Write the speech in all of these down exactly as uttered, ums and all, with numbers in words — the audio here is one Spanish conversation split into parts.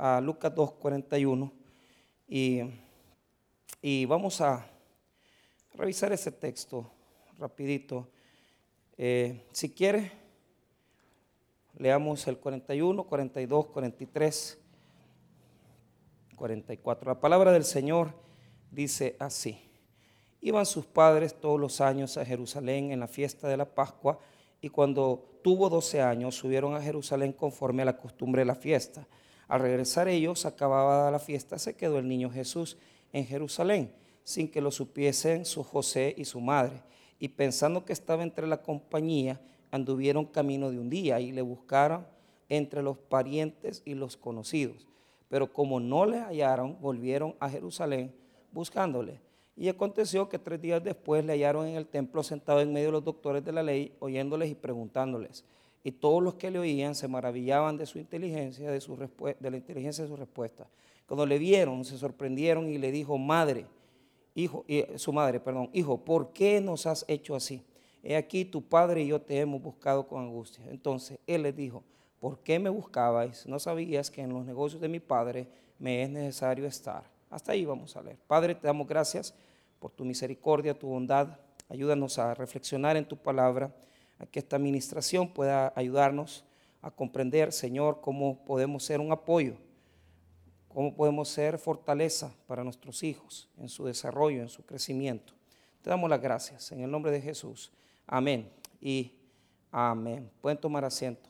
a Lucas dos cuarenta y uno y, y vamos a revisar ese texto rapidito. Eh, si quiere, leamos el cuarenta y uno, cuarenta y dos, cuarenta y tres, cuarenta y cuatro. La palabra del Señor dice así: iban sus padres todos los años a Jerusalén en la fiesta de la Pascua, y cuando tuvo doce años subieron a Jerusalén conforme a la costumbre de la fiesta. Al regresar ellos, acabada la fiesta, se quedó el niño Jesús en Jerusalén, sin que lo supiesen su José y su madre. Y pensando que estaba entre la compañía, anduvieron camino de un día y le buscaron entre los parientes y los conocidos. Pero como no le hallaron, volvieron a Jerusalén buscándole. Y aconteció que tres días después le hallaron en el templo sentado en medio de los doctores de la ley, oyéndoles y preguntándoles. Y todos los que le oían se maravillaban de su inteligencia, de, su de la inteligencia de su respuesta. Cuando le vieron, se sorprendieron y le dijo, madre, hijo, y su madre, perdón, hijo, ¿por qué nos has hecho así? He aquí tu padre y yo te hemos buscado con angustia. Entonces él les dijo, ¿por qué me buscabais? ¿No sabías que en los negocios de mi padre me es necesario estar? Hasta ahí vamos a leer. Padre, te damos gracias por tu misericordia, tu bondad. Ayúdanos a reflexionar en tu palabra, a que esta administración pueda ayudarnos a comprender, Señor, cómo podemos ser un apoyo, cómo podemos ser fortaleza para nuestros hijos en su desarrollo, en su crecimiento. Te damos las gracias en el nombre de Jesús. Amén y amén. Pueden tomar asiento.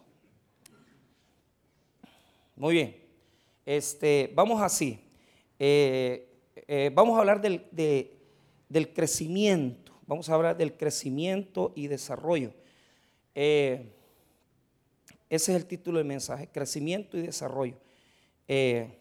Muy bien. Este, vamos así. Eh, eh, vamos a hablar del, de, del crecimiento. Vamos a hablar del crecimiento y desarrollo. Eh, ese es el título del mensaje: crecimiento y desarrollo. Eh,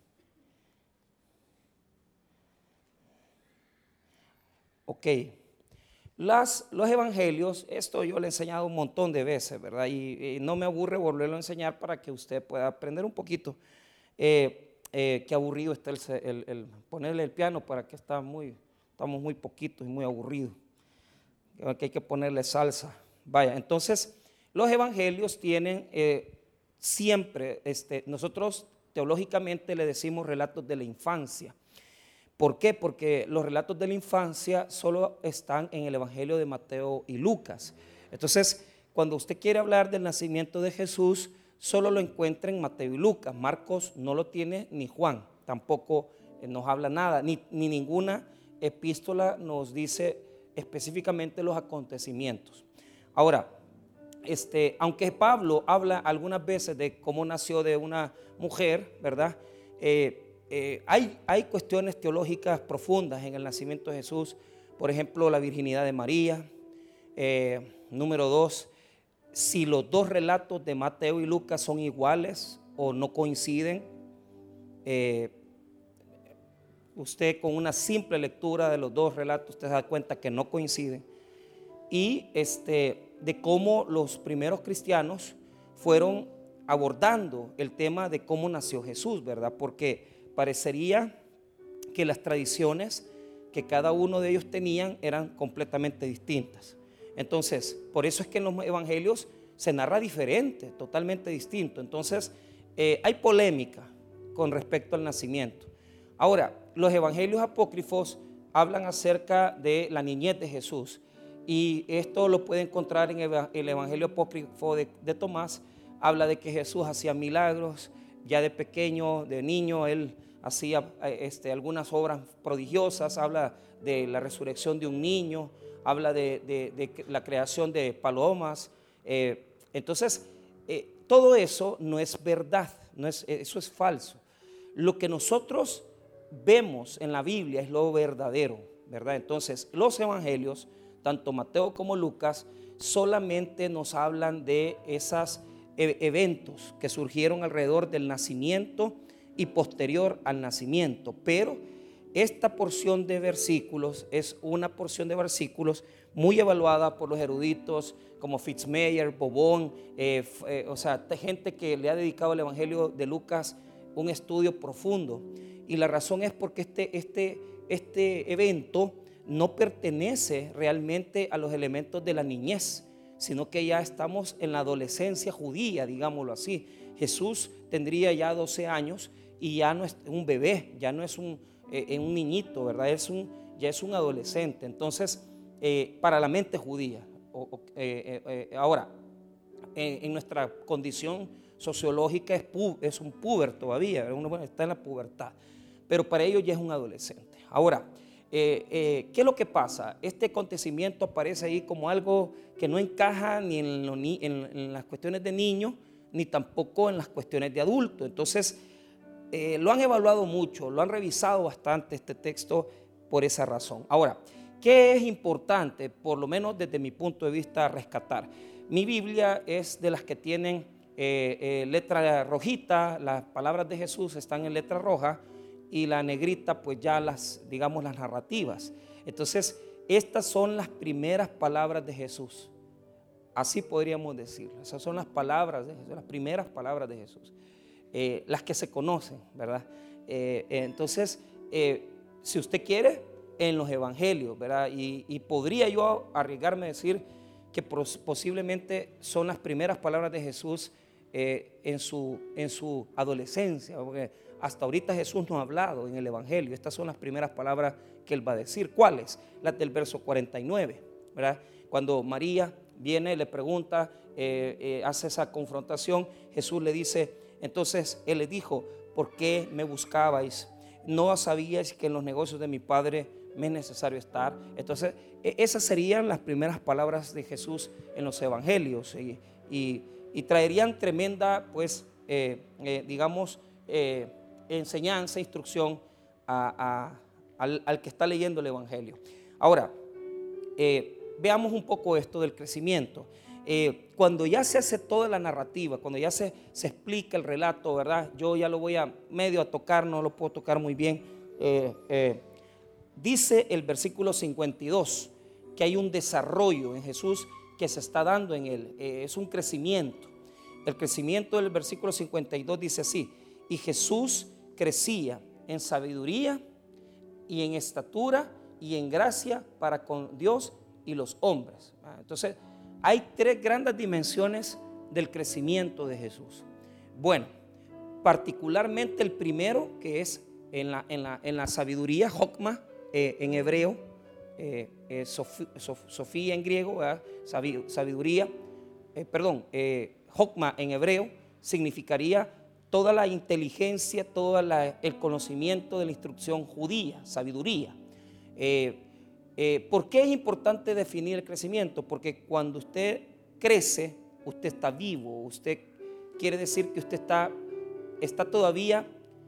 ok. Las, los evangelios, esto yo le he enseñado un montón de veces, ¿verdad? Y, y no me aburre volverlo a enseñar para que usted pueda aprender un poquito. Eh, eh, qué aburrido está el, el, el ponerle el piano, para que está muy, estamos muy poquitos y muy aburridos. Que hay que ponerle salsa. Vaya, entonces los evangelios tienen eh, siempre, este, nosotros teológicamente le decimos relatos de la infancia. ¿Por qué? Porque los relatos de la infancia solo están en el Evangelio de Mateo y Lucas. Entonces, cuando usted quiere hablar del nacimiento de Jesús, solo lo encuentra en Mateo y Lucas. Marcos no lo tiene, ni Juan tampoco nos habla nada, ni, ni ninguna epístola nos dice específicamente los acontecimientos. Ahora, este, aunque Pablo habla algunas veces de cómo nació de una mujer, ¿verdad? Eh, Eh, hay, hay cuestiones teológicas profundas en el nacimiento de Jesús. Por ejemplo, la virginidad de María. Eh, número dos, si los dos relatos de Mateo y Lucas son iguales o no coinciden. Eh, usted con una simple lectura de los dos relatos usted se da cuenta que no coinciden. Y este, de cómo los primeros cristianos fueron abordando el tema de cómo nació Jesús, ¿verdad? Porque parecería que las tradiciones que cada uno de ellos tenían eran completamente distintas. Entonces, por eso es que en los evangelios se narra diferente, totalmente distinto. Entonces, eh, hay polémica con respecto al nacimiento. Ahora, los evangelios apócrifos hablan acerca de la niñez de Jesús, y esto lo puede encontrar en el evangelio apócrifo de, de Tomás. Habla de que Jesús hacía milagros. Ya de pequeño, de niño, él hacía este, algunas obras prodigiosas. Habla de la resurrección de un niño, habla de, de, de la creación de palomas. Eh, entonces, eh, todo eso no es verdad, no es, eso es falso. Lo que nosotros vemos en la Biblia es lo verdadero, ¿verdad? Entonces, los evangelios, tanto Mateo como Lucas, solamente nos hablan de esas eventos que surgieron alrededor del nacimiento y posterior al nacimiento, pero esta porción de versículos es una porción de versículos muy evaluada por los eruditos como Fitzmayer, Bobón, eh, eh, o sea, gente que le ha dedicado al Evangelio de Lucas un estudio profundo. Y la razón es porque este, este, este evento no pertenece realmente a los elementos de la niñez, sino que ya estamos en la adolescencia judía, digámoslo así. Jesús tendría ya doce años y ya no es un bebé, ya no es un, eh, un niñito, ¿verdad? Es un, ya es un adolescente. Entonces, eh, para la mente judía. O, o, eh, eh, eh, ahora, en, en nuestra condición sociológica es, pu, es un puber todavía, uno bueno, está en la pubertad, pero para ellos ya es un adolescente. Ahora, eh, eh, ¿qué es lo que pasa? Este acontecimiento aparece ahí como algo que no encaja ni en, lo, ni en, en las cuestiones de niños, ni tampoco en las cuestiones de adultos. Entonces, eh, lo han evaluado mucho, lo han revisado bastante este texto por esa razón. Ahora, ¿qué es importante, por lo menos desde mi punto de vista, rescatar? Mi Biblia es de las que tienen eh, eh, letra rojita, las palabras de Jesús están en letra roja, y la negrita pues ya las, digamos, las narrativas. Entonces, estas son las primeras palabras de Jesús. Así podríamos decirlo. Esas son las palabras de Jesús, las primeras palabras de Jesús. Eh, las que se conocen, ¿verdad? Eh, eh, entonces, eh, si usted quiere, en los evangelios, ¿verdad? Y, y podría yo arriesgarme a decir que posiblemente son las primeras palabras de Jesús eh, en, su, en su adolescencia, porque hasta ahorita Jesús no ha hablado en el evangelio. Estas son las primeras palabras que él va a decir. ¿Cuáles? Las del verso cuarenta y nueve, ¿verdad? Cuando María viene, le pregunta, eh, eh, hace esa confrontación, Jesús le dice, entonces él le dijo, ¿por qué me buscabais? ¿No sabíais que en los negocios de mi Padre me es necesario estar? Entonces, esas serían las primeras palabras de Jesús en los evangelios y, y, y traerían tremenda, pues, eh, eh, digamos, eh, enseñanza, instrucción a, a, al, al que está leyendo el evangelio. Ahora, eh, veamos un poco esto del crecimiento. Eh, cuando ya se hace toda la narrativa, cuando ya se, se explica el relato, ¿verdad? Yo ya lo voy a medio a tocar, no lo puedo tocar muy bien. Eh, eh, dice el versículo cincuenta y dos que hay un desarrollo en Jesús que se está dando en él. Eh, es un crecimiento. El crecimiento del versículo cincuenta y dos dice así: y Jesús crecía en sabiduría y en estatura y en gracia para con Dios y los hombres. Entonces, hay tres grandes dimensiones del crecimiento de Jesús. Bueno, particularmente el primero, que es en la, en la, en la sabiduría, Jokma eh, en hebreo, eh, eh, Sof, Sof, Sofía en griego, ¿verdad? Sabiduría, eh, perdón, eh, Jokma en hebreo significaría toda la inteligencia, todo el conocimiento de la instrucción judía, sabiduría. Eh, eh, ¿Por qué es importante definir el crecimiento? Porque cuando usted crece, usted está vivo, usted quiere decir que usted está, está todavía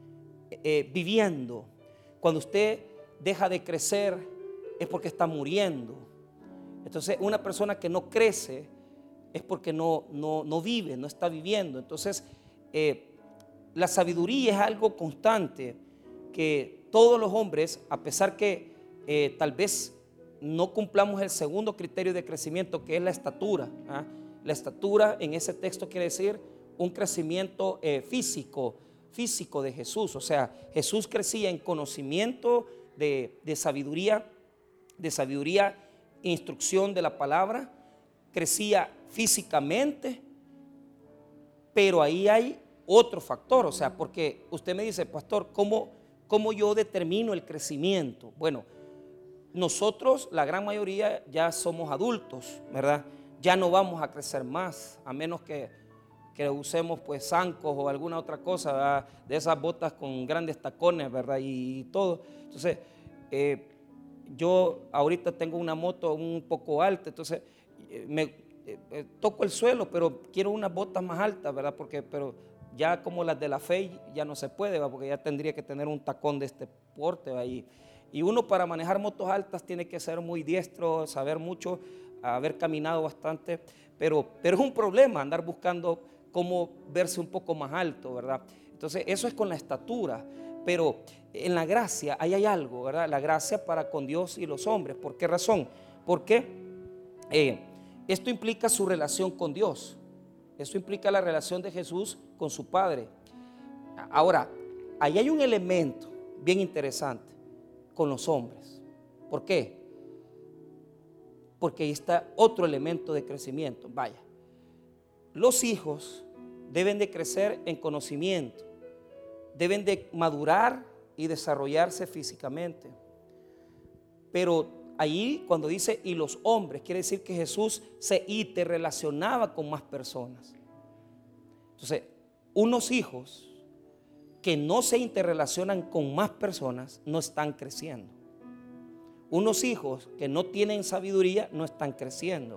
eh, viviendo. Cuando usted deja de crecer es porque está muriendo. Entonces, una persona que no crece es porque no, no, no vive, no está viviendo. Entonces, eh, la sabiduría es algo constante que todos los hombres, a pesar que eh, tal vez no cumplamos el segundo criterio de crecimiento, que es la estatura, ¿ah? La estatura en ese texto quiere decir un crecimiento eh, físico, físico de Jesús. O sea, Jesús crecía en conocimiento de, de sabiduría, de sabiduría, instrucción de la palabra, crecía físicamente, pero ahí hay otro factor. O sea, porque usted me dice, pastor, ¿cómo, cómo yo determino el crecimiento? Bueno, nosotros, la gran mayoría, ya somos adultos, ¿verdad? Ya no vamos a crecer más, a menos que, que usemos pues zancos o alguna otra cosa, ¿verdad? De esas botas con grandes tacones, ¿verdad? Y, y todo. Entonces, eh, yo ahorita tengo una moto un poco alta, entonces eh, me eh, eh, toco el suelo, pero quiero unas botas más altas, ¿verdad? Porque, pero ya como las de la F E I ya no se puede, ¿verdad? Porque ya tendría que tener un tacón de este porte, ¿verdad? Y, y uno para manejar motos altas tiene que ser muy diestro, saber mucho, haber caminado bastante, pero, pero es un problema andar buscando cómo verse un poco más alto, ¿verdad? Entonces eso es con la estatura, pero en la gracia ahí hay algo, ¿verdad? La gracia para con Dios y los hombres. ¿Por qué razón? Porque eh, esto implica su relación con Dios, esto implica la relación de Jesús con su Padre. Ahora, ahí hay un elemento bien interesante con los hombres. ¿Por qué? porque ahí está otro elemento de crecimiento. Vaya, los hijos deben de crecer en conocimiento, deben de madurar y desarrollarse físicamente. Pero ahí cuando dice y los hombres, quiere decir que Jesús se interrelacionaba con más personas. Entonces, unos hijos que no se interrelacionan con más personas no están creciendo. Unos hijos que no tienen sabiduría no están creciendo.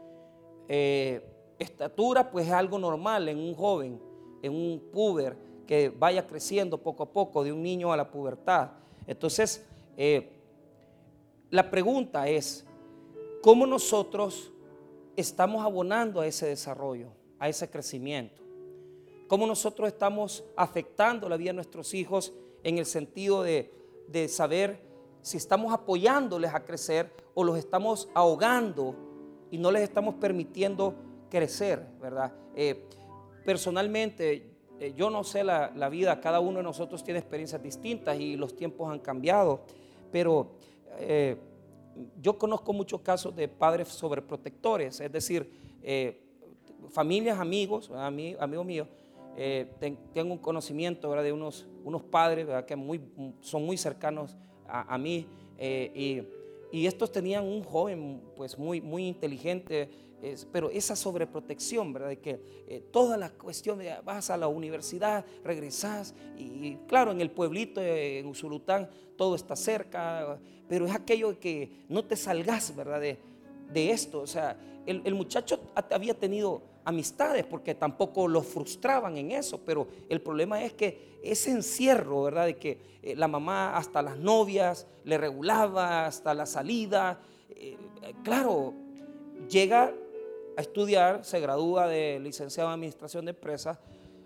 Eh, estatura pues es algo normal en un joven, en un puber que vaya creciendo poco a poco de un niño a la pubertad. Entonces, eh, la pregunta es, ¿cómo nosotros estamos abonando a ese desarrollo, a ese crecimiento? ¿Cómo nosotros estamos afectando la vida de nuestros hijos en el sentido de, de saber si estamos apoyándoles a crecer o los estamos ahogando y no les estamos permitiendo crecer, ¿verdad? Eh, personalmente, eh, yo no sé la, la vida, cada uno de nosotros tiene experiencias distintas y los tiempos han cambiado, pero eh, yo conozco muchos casos de padres sobreprotectores, es decir, eh, familias, amigos, amigos, amigos míos. Eh, ten, tengo un conocimiento, ¿verdad?, de unos, unos padres, ¿verdad?, que muy, son muy cercanos a, a mí, eh, y, y estos tenían un joven pues muy, muy inteligente, eh, pero esa sobreprotección, ¿verdad?, de que eh, toda la cuestión de vas a la universidad, regresas, y, y claro, en el pueblito, eh, en Usulután, todo está cerca, pero es aquello de que no te salgas, ¿verdad?, de, de esto. O sea, el, el muchacho había tenido amistades porque tampoco los frustraban en eso, pero el problema es que ese encierro, ¿verdad?, de que eh, la mamá hasta las novias le regulaba, hasta la salida, eh, claro, llega a estudiar, se gradúa de licenciado en administración de empresas,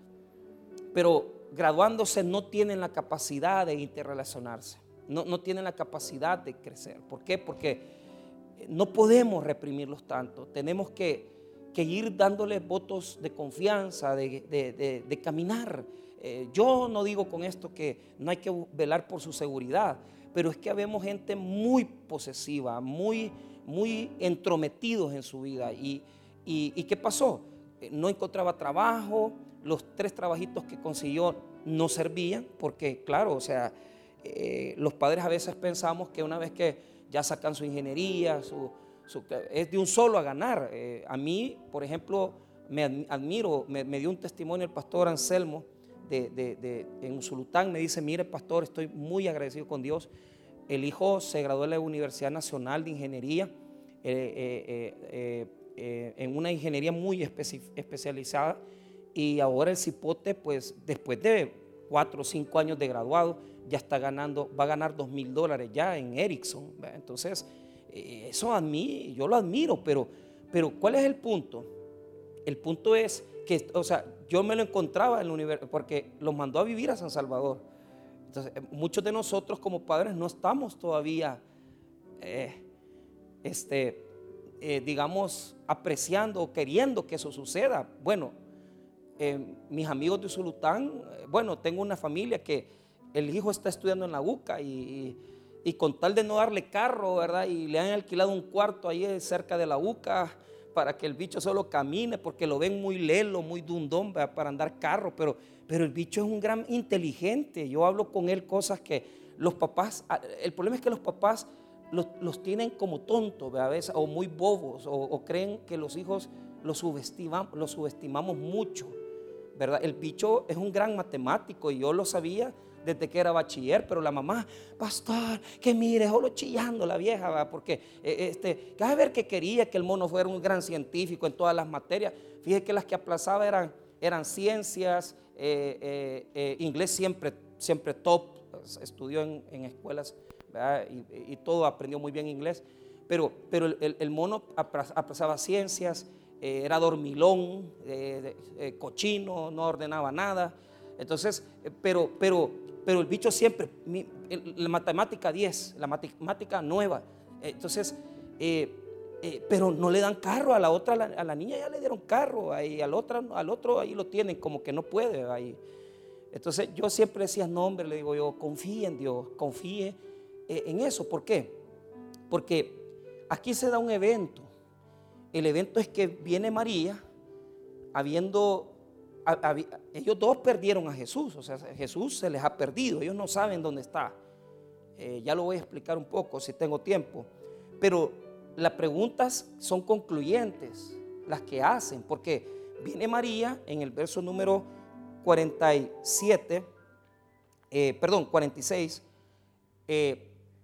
pero graduándose no tienen la capacidad de interrelacionarse, no, no tienen la capacidad de crecer. ¿Por qué? Porque no podemos reprimirlos tanto, tenemos que que ir dándoles votos de confianza, de, de, de, de caminar. Eh, yo no digo con esto que no hay que velar por su seguridad, pero es que habemos gente muy posesiva, muy, muy entrometidos en su vida. ¿Y, y, y qué pasó? Eh, no encontraba trabajo, los tres trabajitos que consiguió no servían, porque claro, o sea, eh, los padres a veces pensamos que una vez que ya sacan su ingeniería, su es de un solo a ganar. Eh, a mí, por ejemplo, me admiro, me, me dio un testimonio el pastor Anselmo de, de, de, en Usulután. Me dice: mire, pastor, estoy muy agradecido con Dios. El hijo se graduó de la Universidad Nacional de Ingeniería, eh, eh, eh, eh, en una ingeniería muy especi especializada, y ahora el cipote, pues después de cuatro o cinco años de graduado, ya está ganando, va a ganar dos mil dólares ya en Ericsson. Entonces, eso a mí, yo lo admiro, pero, pero ¿cuál es el punto? El punto es que, o sea, yo me lo encontraba en la universidad porque los mandó a vivir a San Salvador. Entonces, muchos de nosotros como padres no estamos todavía, eh, este, eh, digamos, apreciando o queriendo que eso suceda. Bueno, eh, mis amigos de Usulután, eh, bueno, tengo una familia que el hijo está estudiando en la UCA y, y Y con tal de no darle carro, ¿verdad?, y le han alquilado un cuarto ahí cerca de la UCA para que el bicho solo camine, porque lo ven muy lelo, muy dundón, ¿verdad?, para andar carro, pero, pero el bicho es un gran inteligente. Yo hablo con él cosas que los papás, el problema es que los papás los, los tienen como tontos, ¿verdad?, a veces, o muy bobos, o, o creen que los hijos los subestimamos, los subestimamos mucho, ¿verdad? El bicho es un gran matemático y yo lo sabía desde que era bachiller, pero la mamá: pastor, que mire, solo chillando la vieja, ¿verdad?, porque eh, este, a ver que quería que el mono fuera un gran científico en todas las materias. Fíjese que las que aplazaba eran, eran ciencias, eh, eh, eh, inglés siempre, siempre top, estudió en, en escuelas, ¿verdad?, y, y todo, aprendió muy bien inglés, pero, pero el, el mono aplazaba ciencias, eh, era dormilón, eh, eh, cochino, no ordenaba nada. Entonces, eh, pero, pero, pero el bicho siempre, mi, el, la matemática diez, la matemática nueva. Entonces, eh, eh, pero no le dan carro a la otra, a la, a la niña ya le dieron carro, ahí, al, otro, al otro ahí lo tienen como que no puede. Ahí. Entonces, yo siempre decía: no, hombre, le digo yo, confíe en Dios, confíe eh, en eso. ¿Por qué? Porque aquí se da un evento. El evento es que viene María, habiendo, a, a, ellos dos perdieron a Jesús, o sea, Jesús se les ha perdido, ellos no saben dónde está. Eh, ya lo voy a explicar un poco si tengo tiempo, pero las preguntas son concluyentes, las que hacen, porque viene María en el verso número cuarenta y siete, eh, perdón, cuarenta y seis, eh,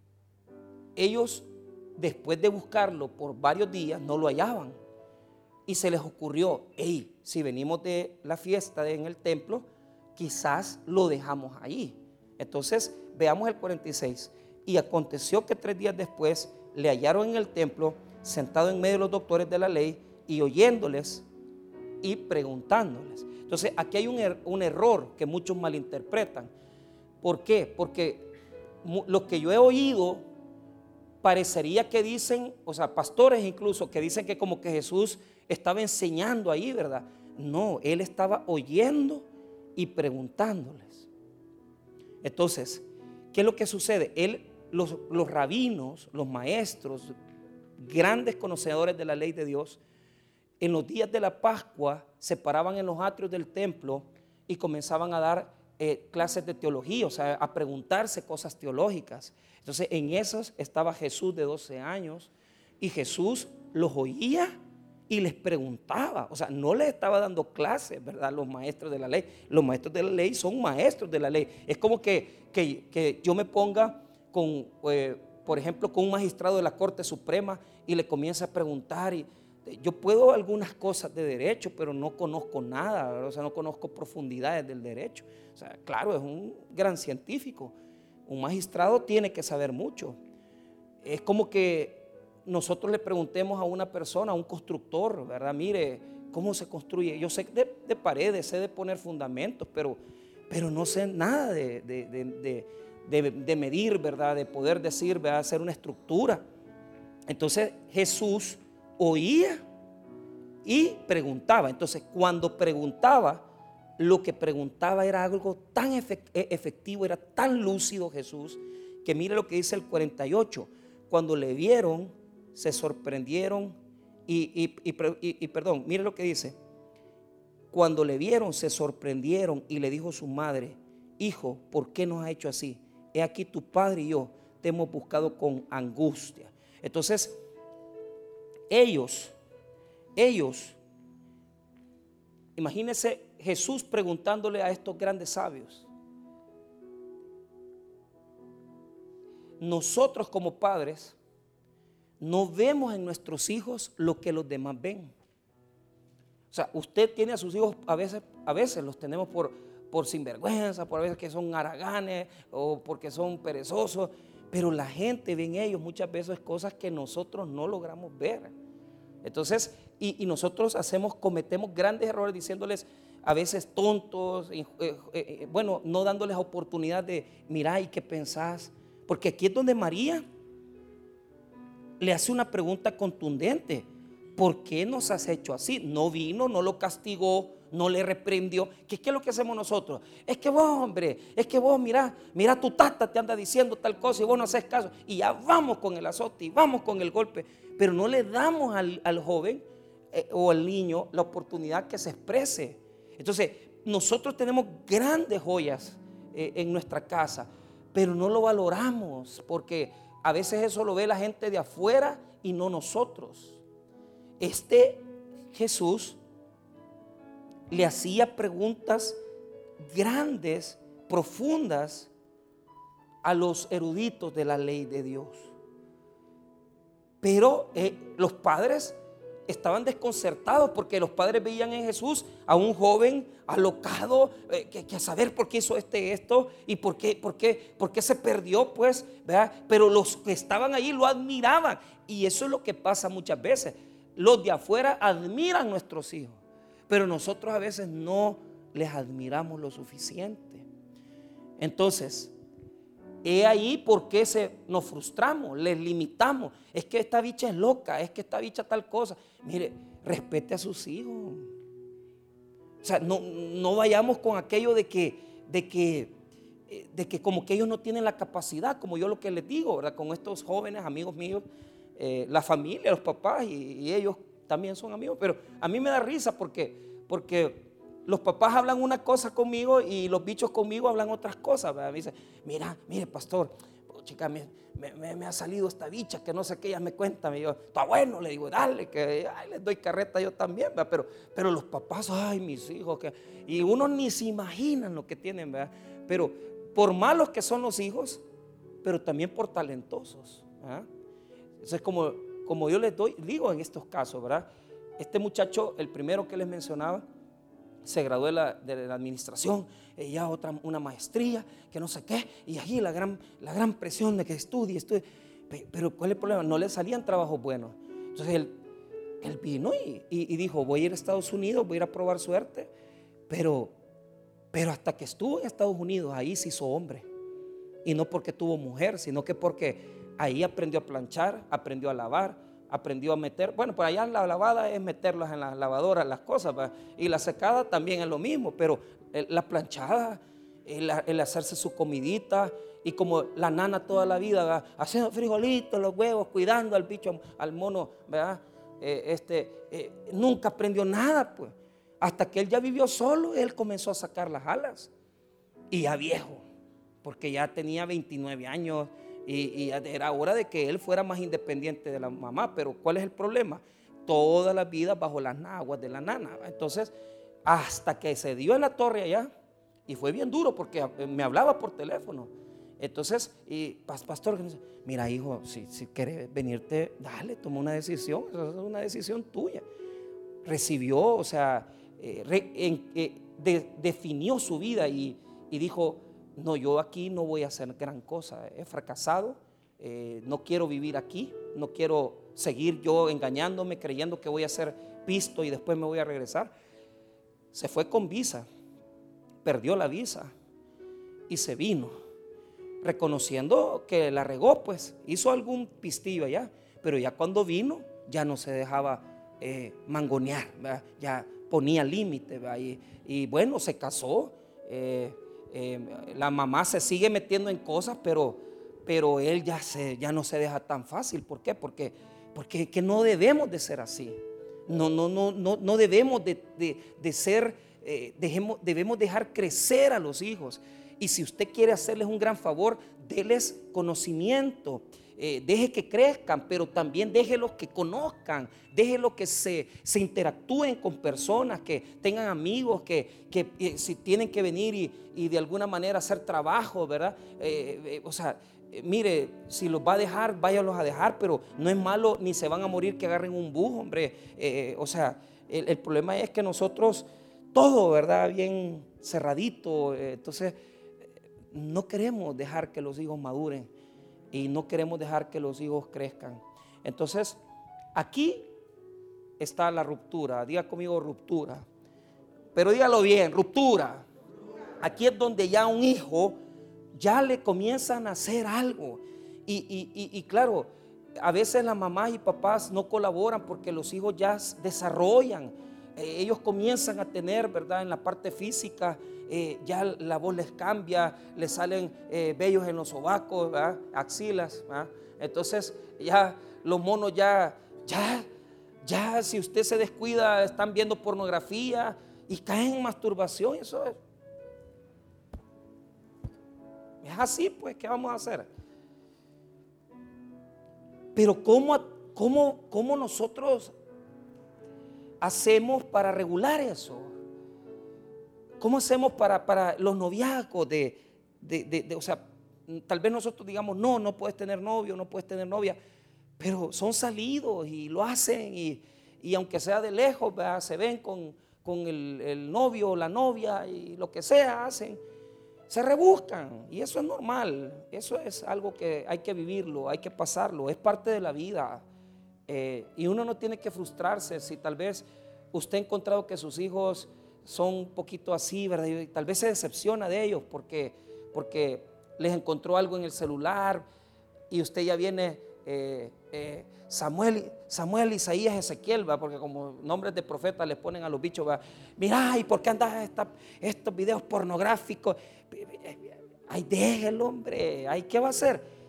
ellos después de buscarlo por varios días no lo hallaban y se les ocurrió, hey, si venimos de la fiesta en el templo, quizás lo dejamos ahí. Entonces veamos el cuarenta y seis. Y aconteció que tres días después le hallaron en el templo sentado en medio de los doctores de la ley y oyéndoles y preguntándoles. Entonces aquí hay un, er- un error que muchos malinterpretan. ¿Por qué? Porque lo que yo he oído parecería que dicen, o sea, pastores incluso, que dicen que como que Jesús estaba enseñando ahí, ¿verdad? No, él estaba oyendo y preguntándoles. Entonces, ¿qué es lo que sucede? Él, los, los rabinos, los maestros, grandes conocedores de la ley de Dios, en los días de la Pascua se paraban en los atrios del templo y comenzaban a dar eh, clases de teología, o sea, a preguntarse cosas teológicas. Entonces en esos estaba Jesús de doce años y Jesús los oía y les preguntaba, o sea, no les estaba dando clases, ¿verdad? Los maestros de la ley, los maestros de la ley son maestros de la ley. Es como que, que, que yo me ponga con, eh, por ejemplo, con un magistrado de la Corte Suprema y le comience a preguntar y yo puedo algunas cosas de derecho, pero no conozco nada, ¿verdad? O sea, no conozco profundidades del derecho. O sea, claro, es un gran científico. Un magistrado tiene que saber mucho. Es como que nosotros le preguntemos a una persona, a un constructor, ¿verdad? Mire, ¿cómo se construye? Yo sé de, de paredes, sé de poner fundamentos, pero, pero no sé nada de, de, de, de, de, de medir, ¿verdad? De poder decir, ¿verdad? Hacer una estructura. Entonces Jesús oía y preguntaba. Entonces cuando preguntaba, lo que preguntaba era algo tan efectivo, era tan lúcido Jesús, que mire lo que dice el cuarenta y ocho. Cuando le vieron, se sorprendieron y, y, y, y, y perdón, mire lo que dice. Cuando le vieron, se sorprendieron y le dijo su madre, hijo, ¿por qué nos ha hecho así? He aquí tu padre y yo te hemos buscado con angustia. Entonces ellos, ellos, imagínense Jesús preguntándole a estos grandes sabios. Nosotros como padres no vemos en nuestros hijos lo que los demás ven. O sea, usted tiene a sus hijos, a veces, a veces los tenemos por, por sinvergüenza, por a veces que son haraganes o porque son perezosos, pero la gente ve en ellos muchas veces cosas que nosotros no logramos ver. Entonces, y, y nosotros hacemos, cometemos grandes errores diciéndoles a veces tontos, eh, eh, eh, bueno, no dándoles oportunidad de mirar y qué pensás, porque aquí es donde María le hace una pregunta contundente. ¿Por qué nos has hecho así? No vino, no lo castigó, no le reprendió. ¿Qué, qué es lo que hacemos nosotros? Es que vos, hombre, es que vos, mira, mira, tu tata te anda diciendo tal cosa y vos no haces caso. Y ya vamos con el azote y vamos con el golpe. Pero no le damos al, al joven eh, o al niño la oportunidad que se exprese. Entonces, nosotros tenemos grandes joyas eh, en nuestra casa, pero no lo valoramos porque a veces eso lo ve la gente de afuera y no nosotros. Este Jesús le hacía preguntas grandes, profundas a los eruditos de la ley de Dios. Pero eh, los padres estaban desconcertados porque los padres veían en Jesús a un joven alocado, eh, que, que a saber por qué hizo este esto y por qué, por qué, por qué se perdió, pues, ¿verdad? Pero los que estaban allí lo admiraban, y eso es lo que pasa muchas veces. Los de afuera admiran a nuestros hijos, pero nosotros a veces no les admiramos lo suficiente. Entonces, he ahí por qué se, nos frustramos, les limitamos. Es que esta bicha es loca, es que esta bicha tal cosa. Mire, respete a sus hijos. O sea, no, no vayamos con aquello de que, de que, de que como que ellos no tienen la capacidad, como yo lo que les digo, ¿verdad? Con estos jóvenes amigos míos, eh, la familia, los papás y, y ellos también son amigos, pero a mí me da risa porque, porque los papás hablan una cosa conmigo y los bichos conmigo hablan otras cosas, ¿verdad? Me dicen, mira, mire pastor, chica, me, me, me ha salido esta bicha que no sé qué, ella me cuenta, me digo, está bueno, le digo, dale, que ay, les doy carreta yo también, ¿verdad? Pero, pero los papás, ay, mis hijos, que, y uno ni se imaginan lo que tienen, ¿verdad? Pero por malos que son los hijos, pero también por talentosos, ¿verdad? Entonces, como, como yo les doy, digo en estos casos, ¿verdad? Este muchacho, el primero que les mencionaba, se graduó de la, de la administración, eh, ya otra, una maestría, que no sé qué, y allí la gran, la gran presión de que estudie, estudie. Pero ¿cuál es el problema? No le salían trabajos buenos. Entonces él, él vino y, y, y dijo, voy a ir a Estados Unidos, voy a ir a probar suerte, pero, pero hasta que estuvo en Estados Unidos, ahí se hizo hombre. Y no porque tuvo mujer, sino que porque ahí aprendió a planchar, aprendió a lavar, aprendió a meter, bueno, por allá la lavada es meterlas en la lavadora, las cosas, ¿verdad? Y la secada también es lo mismo, pero la planchada, el, el hacerse su comidita, y como la nana toda la vida, ¿verdad? Haciendo frijolitos, los huevos, cuidando al bicho, al mono, ¿verdad? Eh, este, eh, nunca aprendió nada, pues, hasta que él ya vivió solo, él comenzó a sacar las alas, y ya viejo, porque ya tenía veintinueve años, Y, y era hora de que él fuera más independiente de la mamá. Pero ¿cuál es el problema? Toda la vida bajo las naguas de la nana. Entonces, hasta que se dio en la torre allá, y fue bien duro porque me hablaba por teléfono. Entonces, y pastor, mira hijo, si, si quieres venirte, dale, toma una decisión, es una decisión tuya. Recibió, o sea, eh, re, en, eh, de, definió su vida y, y dijo, no, yo aquí no voy a hacer gran cosa, he fracasado, eh, no quiero vivir aquí, no quiero seguir yo engañándome, creyendo que voy a ser pisto y después me voy a regresar. Se fue con visa, perdió la visa y se vino, reconociendo que la regó, pues hizo algún pistillo allá, pero ya cuando vino ya no se dejaba eh, mangonear, ¿verdad? Ya ponía límite, y, y bueno, se casó. eh, Eh, la mamá se sigue metiendo en cosas, pero, pero él ya, se, ya no se deja tan fácil. ¿Por qué? Porque, porque que no debemos de ser así. No, no, no, no, no debemos de, de, de ser, eh, dejemos, debemos dejar crecer a los hijos. Y si usted quiere hacerles un gran favor, déles conocimiento. Eh, deje que crezcan, pero también déjelos que conozcan, déjelos que se, se interactúen con personas, que tengan amigos, que, que eh, si tienen que venir y, y de alguna manera hacer trabajo, ¿verdad? Eh, eh, o sea, eh, mire, si los va a dejar, váyalos a dejar, pero no es malo ni se van a morir que agarren un bus, hombre. Eh, o sea, el, el problema es que nosotros, todo, ¿verdad? Bien cerradito, eh, entonces no queremos dejar que los hijos maduren. Y no queremos dejar que los hijos crezcan. Entonces, aquí está la ruptura. Diga conmigo ruptura. Pero dígalo bien, ruptura. Aquí es donde ya un hijo ya le comienzan a hacer algo. Y, y, y, y claro, a veces las mamás y papás no colaboran porque los hijos ya desarrollan. Eh, ellos comienzan a tener, ¿verdad? En la parte física, eh, ya la voz les cambia, les salen eh, vellos en los sobacos, ¿verdad? Axilas, ¿verdad? Entonces ya los monos ya, ya, ya si usted se descuida, están viendo pornografía y caen en masturbación. Eso es, es así, pues, ¿qué vamos a hacer? Pero ¿cómo, cómo, cómo nosotros hacemos para regular eso? ¿Cómo hacemos para, para los noviazgos de, de, de, de, o sea, tal vez nosotros digamos, no, no puedes tener novio, no puedes tener novia, pero son salidos y lo hacen y, y aunque sea de lejos, ¿verdad? Se ven con, con el, el novio o la novia y lo que sea, hacen, se rebuscan y eso es normal, eso es algo que hay que vivirlo, hay que pasarlo, es parte de la vida. Eh, y uno no tiene que frustrarse si tal vez usted ha encontrado que sus hijos son un poquito así, ¿verdad? Y tal vez se decepciona de ellos porque, porque les encontró algo en el celular y usted ya viene eh, eh, Samuel, Samuel, Isaías, Ezequiel, ¿verdad? Porque como nombres de profetas les ponen a los bichos, ¿verdad? Mira, ¿y por qué andas esta, estos videos pornográficos? Ay, déjelo, hombre, ay, ¿qué va a hacer?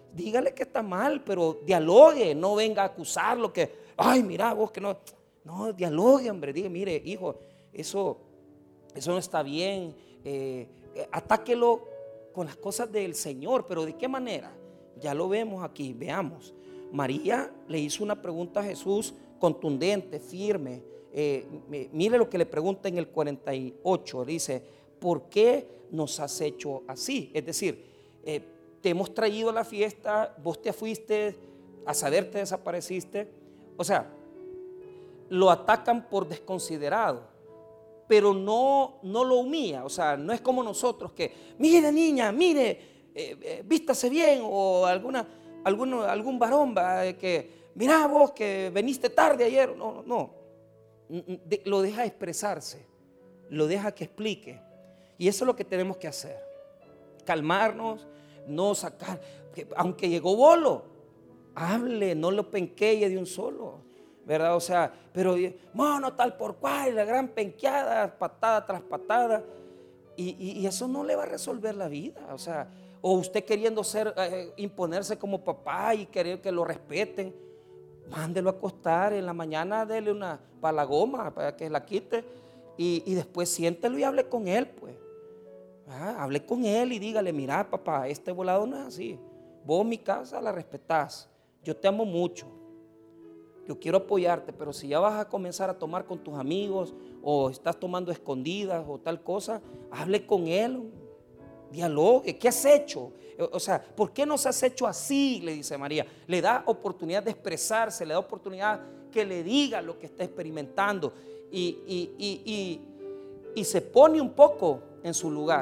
dígale que está mal, pero dialogue, no venga a acusarlo que, ay, mira vos que no, no, dialogue, hombre, diga, mire, hijo, eso, eso no está bien, eh, eh, atáquelo con las cosas del Señor, pero ¿de qué manera? Ya lo vemos aquí, veamos. María le hizo una pregunta a Jesús contundente, firme. Eh, mire lo que le pregunta en el cuarenta y ocho, dice, ¿por qué nos has hecho así? Es decir, eh, te hemos traído a la fiesta, vos te fuiste, a saber te desapareciste. O sea, lo atacan por desconsiderado, pero no, no lo humilla. O sea, no es como nosotros que, mire niña, mire, eh, eh, vístase bien, o alguna, alguno, algún varón va, que, mira vos que veniste tarde ayer. No, no, de, lo deja expresarse, lo deja que explique. Y eso es lo que tenemos que hacer, calmarnos, no sacar, que, aunque llegó bolo, hable, no lo penqueye de un solo, ¿verdad? O sea, pero mono tal por cual, la gran penqueada, patada tras patada, y, y, y eso no le va a resolver la vida. O sea, o usted queriendo ser, eh, imponerse como papá y querer que lo respeten, mándelo a acostar, en la mañana dele una palagoma para que la quite, y, y después siéntelo y hable con él, pues. Ah, hable con él y dígale, mira papá, este volado no es así, vos mi casa la respetás, yo te amo mucho, yo quiero apoyarte, pero si ya vas a comenzar a tomar con tus amigos o estás tomando escondidas o tal cosa, hable con él, dialogue. ¿Qué has hecho? O sea, ¿por qué nos has hecho así? Le dice María. Le da oportunidad de expresarse, le da oportunidad que le diga lo que está experimentando y, y, y, y, y se pone un poco en su lugar.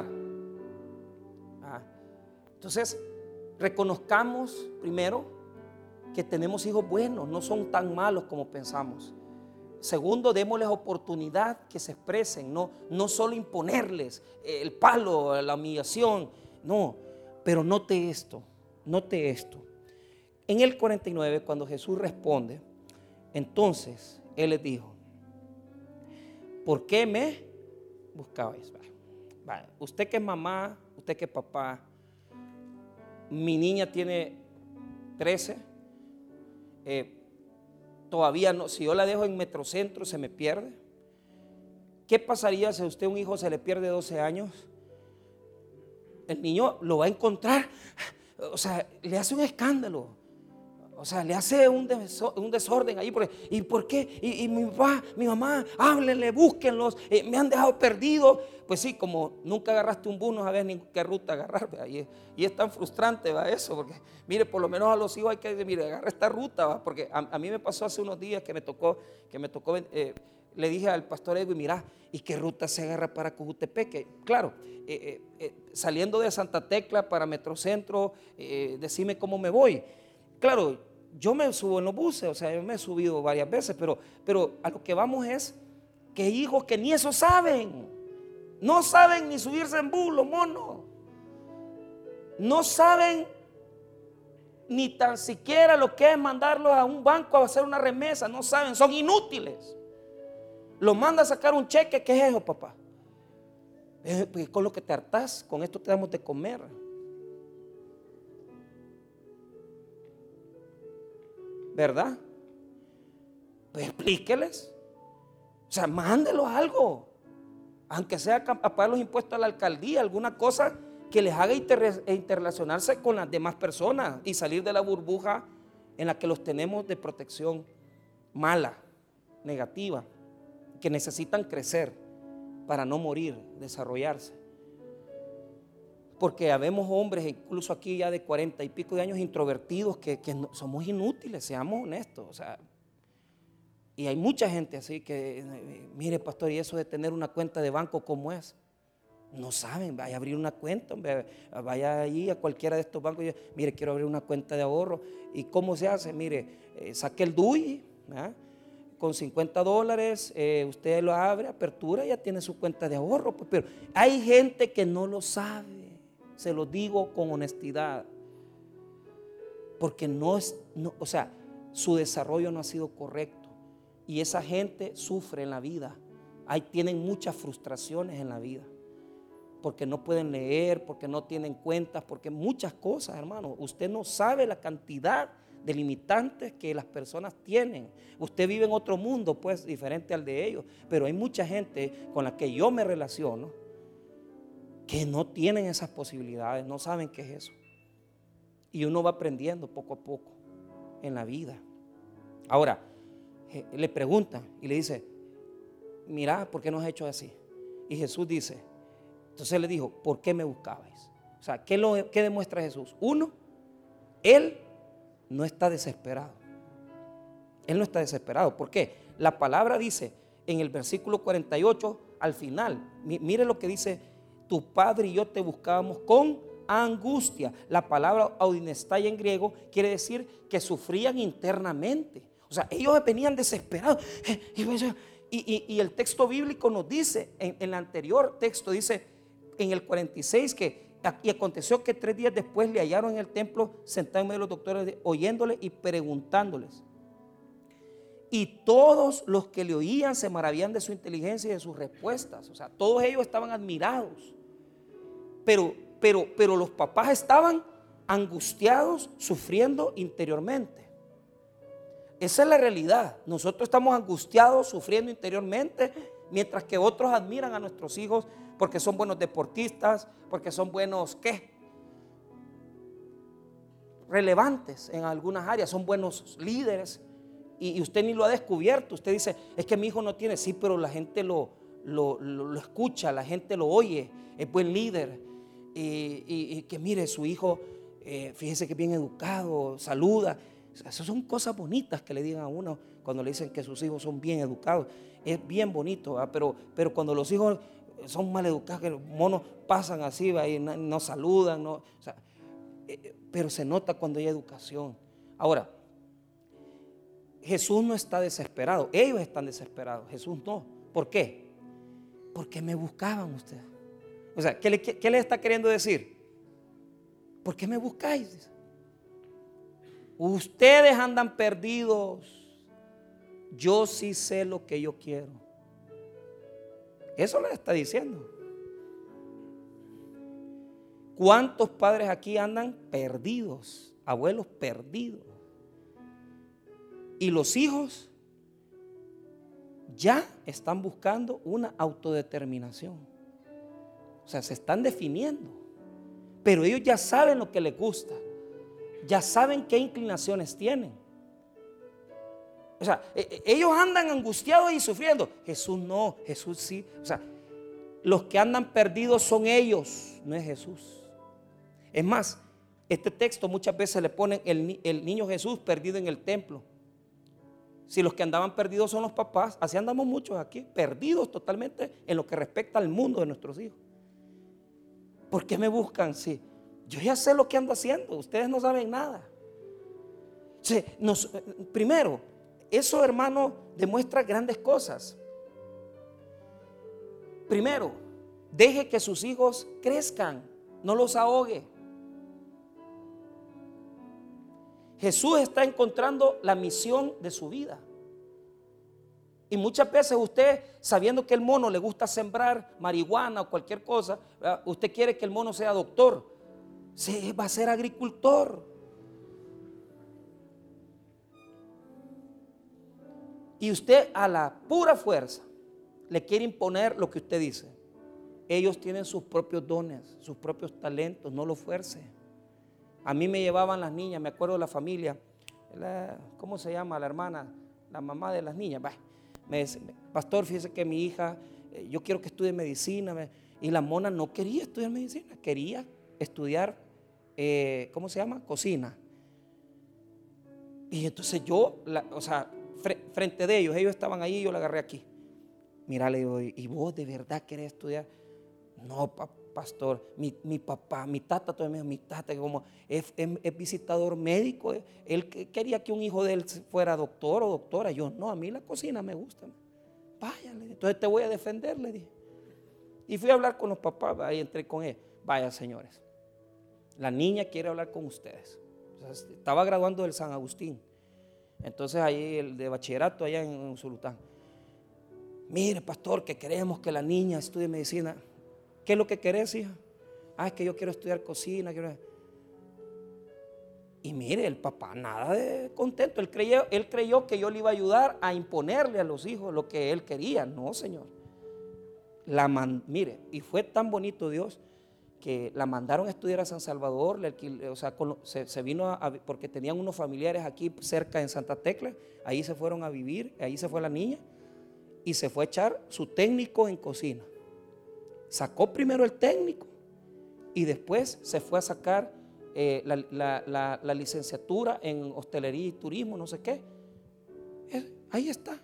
Ah. Entonces, reconozcamos primero que tenemos hijos buenos, no son tan malos como pensamos. Segundo, démosles oportunidad que se expresen, no, no solo imponerles el palo, la humillación, no, pero note esto, note esto. En el cuarenta y nueve, cuando Jesús responde, entonces Él les dijo, ¿por qué me buscabais? Vale, usted que es mamá, usted que es papá, mi niña tiene trece, eh, todavía no, si yo la dejo en Metrocentro se me pierde. ¿Qué pasaría si a usted un hijo se le pierde doce años? El niño lo va a encontrar, o sea, le hace un escándalo, o sea, le hace un, deso, un desorden ahí. ¿Y por qué? Y, y mi papá, mi mamá, háblenle, búsquenlos, eh, me han dejado perdido. Pues sí, como nunca agarraste un bus, no sabes ni qué ruta agarrar, y es, y es tan frustrante, ¿va? Eso, porque mire, por lo menos a los hijos hay que decir, mire, agarra esta ruta, ¿va? Porque a, a mí me pasó hace unos días que me tocó, que me tocó, eh, le dije al pastor Edwin, mira, ¿y qué ruta se agarra para Cojutepeque? Claro, eh, eh, eh, saliendo de Santa Tecla para Metrocentro, eh, decime cómo me voy. Claro, yo me subo en los buses, o sea, yo me he subido varias veces, pero, pero a lo que vamos es que hay hijos que ni eso saben. No saben ni subirse en bus, los monos. No saben ni tan siquiera lo que es mandarlos a un banco a hacer una remesa. No saben, son inútiles. Los manda a sacar un cheque. ¿Qué es eso, papá? Eh, pues con lo que te hartás, con esto te damos de comer. ¿Verdad? Pues explíqueles. O sea, mándelos algo. Aunque sea a pagar los impuestos a la alcaldía, alguna cosa que les haga inter, interrelacionarse con las demás personas y salir de la burbuja en la que los tenemos de protección mala, negativa, que necesitan crecer para no morir, desarrollarse. Porque habemos hombres, incluso aquí ya de cuarenta y pico de años, introvertidos, que, que no, somos inútiles, seamos honestos. O sea, y hay mucha gente así que, mire pastor, y eso de tener una cuenta de banco, ¿cómo es? No saben, vaya a abrir una cuenta, vaya allí a cualquiera de estos bancos, y, mire, quiero abrir una cuenta de ahorro. ¿Y cómo se hace? Mire, eh, saque el D U I, ¿eh? Con cincuenta dólares, eh, usted lo abre, apertura, ya tiene su cuenta de ahorro. Pues, pero hay gente que no lo sabe, se lo digo con honestidad, porque no es, no, o sea, su desarrollo no ha sido correcto. Y esa gente sufre en la vida. Ahí tienen muchas frustraciones en la vida. porque no pueden leer, porque no tienen cuentas, porque muchas cosas, hermano. Usted no sabe la cantidad de limitantes que las personas tienen. Usted vive en otro mundo, pues, diferente al de ellos, pero hay mucha gente con la que yo me relaciono que no tienen esas posibilidades, no saben qué es eso. Y uno va aprendiendo poco a poco en la vida. Ahora, le preguntan y le dice, mira, ¿por qué no has hecho así? Y Jesús dice, entonces le dijo, ¿por qué me buscabais? O sea, ¿qué, lo, qué demuestra Jesús? Uno, Él no está desesperado. Él no está desesperado. ¿Por qué? La palabra dice en el versículo cuarenta y ocho, al final, mire lo que dice, tu padre y yo te buscábamos con angustia. La palabra audinestai en griego quiere decir que sufrían internamente. O sea, ellos venían desesperados. Y, y, y el texto bíblico nos dice, en, en el anterior texto dice, en el cuarenta y seis, que y aconteció que tres días después le hallaron en el templo sentado en medio de los doctores, oyéndole y preguntándoles. Y todos los que le oían se maravillan de su inteligencia y de sus respuestas. O sea, todos ellos estaban admirados. Pero, pero, pero los papás estaban angustiados, sufriendo interiormente. Esa es la realidad. Nosotros estamos angustiados, sufriendo interiormente, mientras que otros admiran a nuestros hijos porque son buenos deportistas, porque son buenos, ¿qué? Relevantes en algunas áreas, son buenos líderes. Y, y usted ni lo ha descubierto. Usted dice, es que mi hijo no tiene, sí, pero la gente lo, lo, lo, lo escucha, la gente lo oye, es buen líder. Y, y, y que mire, su hijo, eh, fíjese que es bien educado, saluda. O sea, esas son cosas bonitas que le digan a uno cuando le dicen que sus hijos son bien educados. Es bien bonito, ¿verdad? pero, pero cuando los hijos son mal educados, que los monos pasan así, ¿verdad? Y no, no saludan, no, o sea, eh, pero se nota cuando hay educación. Ahora, Jesús no está desesperado, ellos están desesperados, Jesús no. ¿Por qué? Porque me buscaban ustedes. O sea, ¿qué le, qué, qué le está queriendo decir? ¿Por qué me buscáis? Ustedes andan perdidos, yo sí sé lo que yo quiero. Eso le está diciendo. ¿Cuántos padres aquí andan perdidos? Abuelos perdidos. Y los hijos ya están buscando una autodeterminación. O sea, se están definiendo. Pero ellos ya saben lo que les gusta. Ya saben qué inclinaciones tienen. O sea, ellos andan angustiados y sufriendo. Jesús no, Jesús sí. O sea, los que andan perdidos son ellos, no es Jesús. Es más, este texto muchas veces le ponen el, el niño Jesús perdido en el templo. Si los que andaban perdidos son los papás, así andamos muchos aquí, perdidos totalmente en lo que respecta al mundo de nuestros hijos. ¿Por qué me buscan? Sí, yo ya sé lo que ando haciendo, ustedes no saben nada. Sí, nos, primero, eso, hermano, demuestra grandes cosas. Primero, deje que sus hijos crezcan, no los ahogue. Jesús está encontrando la misión de su vida. Y muchas veces usted, sabiendo que el mono le gusta sembrar marihuana o cualquier cosa, ¿verdad? Usted quiere que el mono sea doctor. Sí, va a ser agricultor. Y usted a la pura fuerza le quiere imponer lo que usted dice. Ellos tienen sus propios dones, sus propios talentos, no lo fuerce. A mí me llevaban las niñas, me acuerdo de la familia, la, ¿cómo se llama la hermana? La mamá de las niñas. Bah, me dice, pastor, fíjese que mi hija, eh, yo quiero que estudie medicina. Me, y la mona no quería estudiar medicina, quería estudiar, eh, ¿cómo se llama? Cocina. Y entonces yo, la, o sea, frente de ellos, ellos estaban ahí y yo la agarré aquí. Mira, le digo, ¿y vos de verdad querés estudiar? No, pa, pastor, mi, mi papá, mi tata, todavía mi tata, que como es, es, es visitador médico, él quería que un hijo de él fuera doctor o doctora. Yo, no, a mí la cocina me gusta. Vaya, entonces te voy a defender, le dije. Y fui a hablar con los papás, ahí entré con él. Vaya, señores, la niña quiere hablar con ustedes. O sea, estaba graduando del San Agustín. Entonces ahí el de bachillerato allá en, en Zulután. Mire, pastor, que queremos que la niña estudie medicina. ¿Qué es lo que querés, hija? Ah, es que yo quiero estudiar cocina. Quiero... Y mire, el papá nada de contento. Él creyó, él creyó que yo le iba a ayudar a imponerle a los hijos lo que él quería. No, señor. La man, mire, y fue tan bonito Dios que la mandaron a estudiar a San Salvador. Le alquil, o sea, con, se, se vino a, a, porque tenían unos familiares aquí cerca en Santa Tecla. Ahí se fueron a vivir, ahí se fue la niña y se fue a echar su técnico en cocina. Sacó primero el técnico y después se fue a sacar eh, la, la, la, la licenciatura en hostelería y turismo, no sé qué. Eh, ahí está.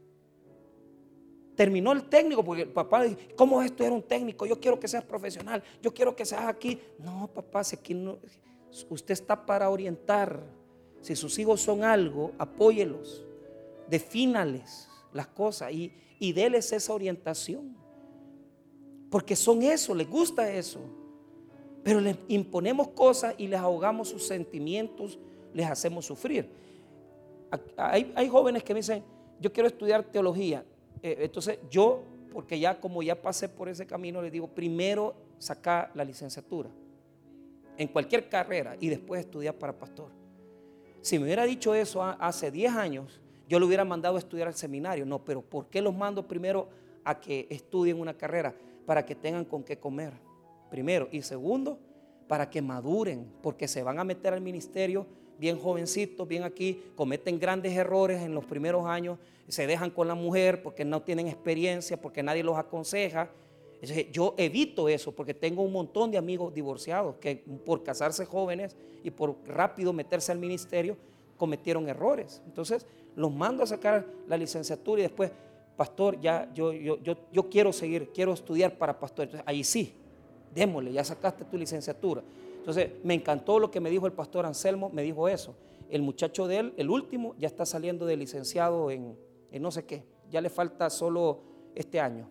Terminó el técnico porque el papá le dijo, ¿cómo es estudiar un técnico? Yo quiero que seas profesional, yo quiero que seas aquí. No, papá, si aquí no, usted está para orientar. Si sus hijos son algo, apóyelos, defínales las cosas y, y déles esa orientación. Porque son eso, les gusta eso. Pero les imponemos cosas y les ahogamos sus sentimientos, les hacemos sufrir. Hay, hay jóvenes que me dicen, yo quiero estudiar teología. Entonces yo, porque ya como ya pasé por ese camino, les digo, primero saca la licenciatura en cualquier carrera y después estudiar para pastor. Si me hubiera dicho eso hace diez años, yo lo hubiera mandado a estudiar al seminario. No, pero ¿por qué los mando primero a que estudien una carrera? Para que tengan con qué comer, primero. Y segundo, para que maduren, porque se van a meter al ministerio bien jovencitos, bien aquí, cometen grandes errores en los primeros años, se dejan con la mujer porque no tienen experiencia, porque nadie los aconseja. Yo evito eso porque tengo un montón de amigos divorciados que por casarse jóvenes y por rápido meterse al ministerio cometieron errores. Entonces los mando a sacar la licenciatura y después, pastor, ya yo, yo, yo, yo quiero seguir, quiero estudiar para pastor. Entonces ahí sí, démosle, ya sacaste tu licenciatura. Entonces me encantó lo que me dijo el pastor Anselmo, me dijo eso. El muchacho de él, el último, ya está saliendo de licenciado en, en no sé qué, ya le falta solo este año.